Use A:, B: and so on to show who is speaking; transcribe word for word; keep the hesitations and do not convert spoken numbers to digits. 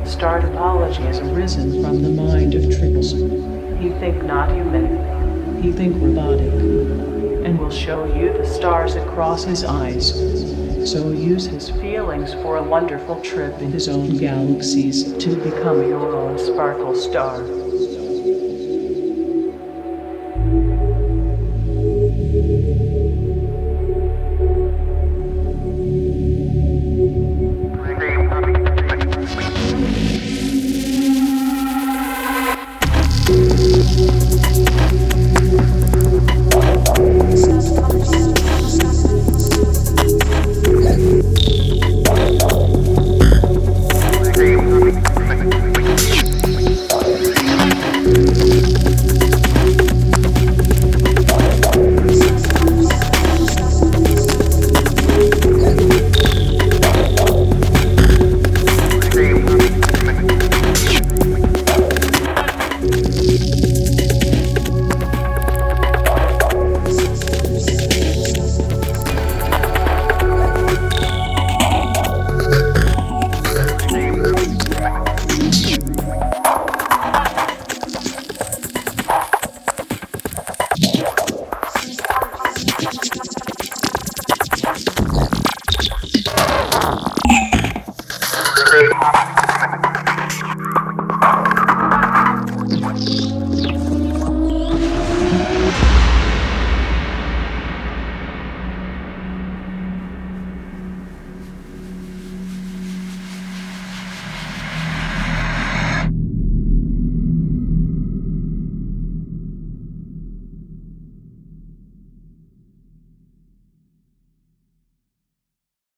A: Star topology has arisen from the mind of triples. He think not human, he think robotic, and will show you the stars across his eyes. So use his feelings for a wonderful trip in his own galaxies to become your own sparkle star.